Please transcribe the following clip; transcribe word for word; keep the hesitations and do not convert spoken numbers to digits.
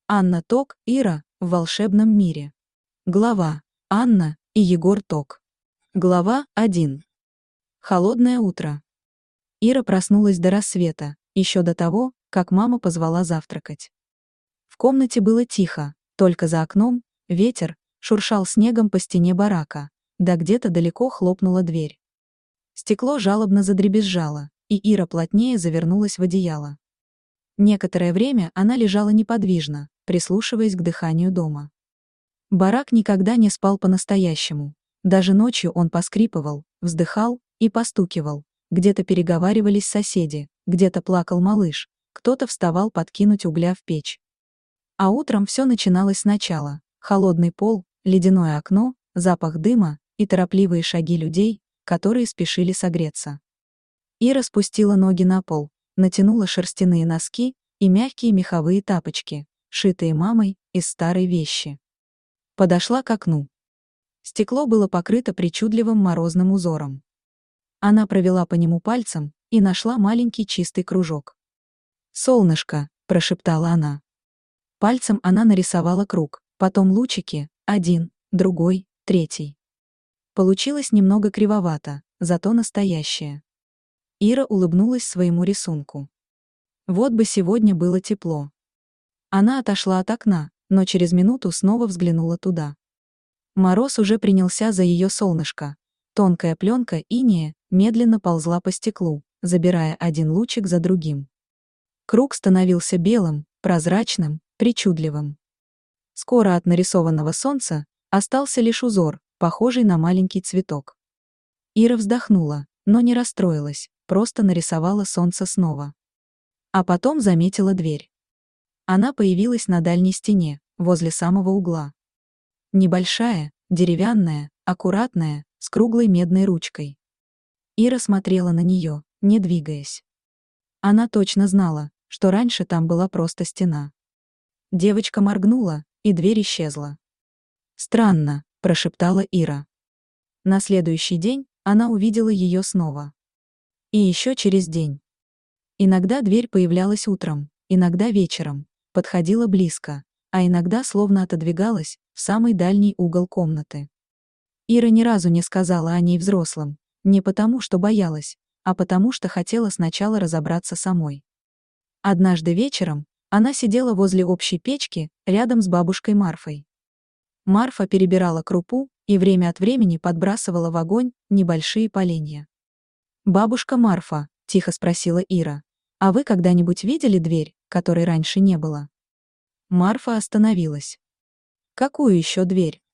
Анна Ток, Ира, в волшебном мире. Глава. Анна и Егор Ток. Глава один. Холодное утро. Ира проснулась до рассвета, еще до того, как мама позвала завтракать. В комнате было тихо, только за окном ветер шуршал снегом по стене барака, да где-то далеко хлопнула дверь. Стекло жалобно задребезжало, и Ира плотнее завернулась в одеяло. Некоторое время она лежала неподвижно, прислушиваясь к дыханию дома. Барак никогда не спал по-настоящему. Даже ночью он поскрипывал, вздыхал и постукивал. Где-то переговаривались соседи, где-то плакал малыш, кто-то вставал подкинуть угля в печь. А утром все начиналось сначала. Холодный пол, ледяное окно, запах дыма и торопливые шаги людей, которые спешили согреться. Ира спустила ноги на пол, натянула шерстяные носки и мягкие меховые тапочки, шитые мамой из старой вещи. Подошла к окну. Стекло было покрыто причудливым морозным узором. Она провела по нему пальцем и нашла маленький чистый кружок. «Солнышко», — прошептала она. Пальцем она нарисовала круг, потом лучики, один, другой, третий. Получилось немного кривовато, зато настоящее. Ира улыбнулась своему рисунку. Вот бы сегодня было тепло. Она отошла от окна, но через минуту снова взглянула туда. Мороз уже принялся за ее солнышко. Тонкая пленка инея медленно ползла по стеклу, забирая один лучик за другим. Круг становился белым, прозрачным, причудливым. Скоро от нарисованного солнца остался лишь узор, похожий на маленький цветок. Ира вздохнула, но не расстроилась, просто нарисовала солнце снова. А потом заметила дверь. Она появилась на дальней стене, возле самого угла. Небольшая, деревянная, аккуратная, с круглой медной ручкой. Ира смотрела на нее, не двигаясь. Она точно знала, что раньше там была просто стена. Девочка моргнула, и дверь исчезла. «Странно», — прошептала Ира. На следующий день она увидела ее снова. И еще через день. Иногда дверь появлялась утром, иногда вечером, подходила близко, а иногда словно отодвигалась в самый дальний угол комнаты. Ира ни разу не сказала о ней взрослым, не потому, что боялась, а потому, что хотела сначала разобраться самой. Однажды вечером она сидела возле общей печки рядом с бабушкой Марфой. Марфа перебирала крупу и время от времени подбрасывала в огонь небольшие поленья. «Бабушка Марфа», — тихо спросила Ира, — «а вы когда-нибудь видели дверь, которой раньше не было?» Марфа остановилась. «Какую еще дверь?»